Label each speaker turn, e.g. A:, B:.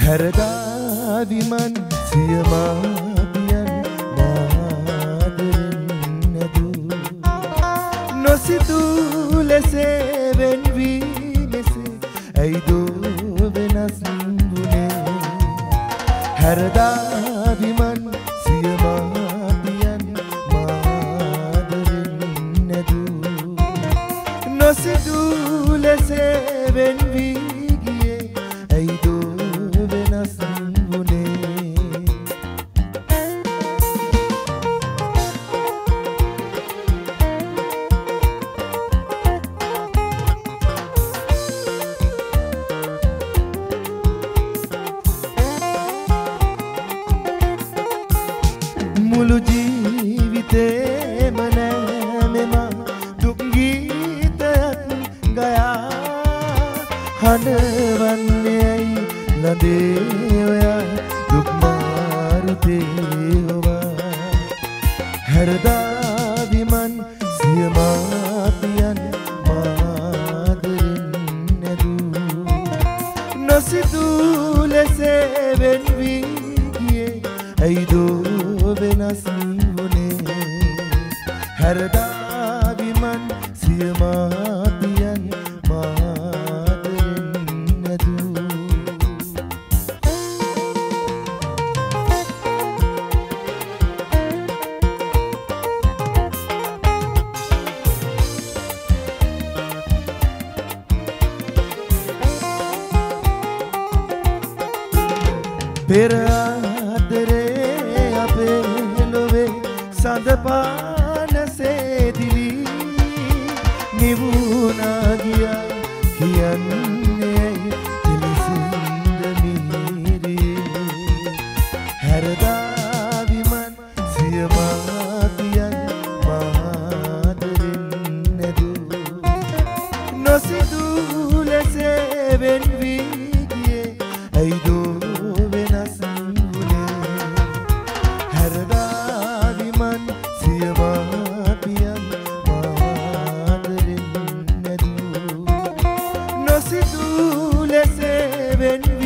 A: හැරදා විමන් සියමාදියන් මාදරෙන් නැදූ නොසිතූ ලෙසේ වෙන් වී මෙසේ ඇයිදෝ වෙනස් වුනේ හැරදා විමන් සියමාදියන් මාදරෙන් නැදූ නොසිතූ ලෙසේ වෙන් වී ගියේ ඇයිදෝ වෙනස් වුනේ මුළු ජීවිතේම නැමෙම දුක් ගීතයක් ගයා හඬවන්නේ ඇයි ලදේ ඔයා දුක් මාරුතේ ඔවා හැරදා විමන් සියමාපියන් මාදරෙන් නැදූ නොසිතූ ලෙසේ වෙන් වී ගියේ ඇයිදෝ වෙනස් වුනේ හැරදා විමන් සියමාපියන් මාදරෙන් නැදූ පෙර ආදරේ අපේ ලොවේ සඳපානසේ දිවි නිවුණා ගියා කියන්නේ තිලිසින්ද මිහිරේ හැරදා විමන් සියමාපියන් මාදරෙන් නැදූ නොසිතූ ලෙසේ වෙන් වී ගියේ ඇයිදෝ වෙනස් වුනේ හැරදා විමන් සියමාපියන් මාදරෙන් නැදූ නොසිතූ ලෙසේ වෙන්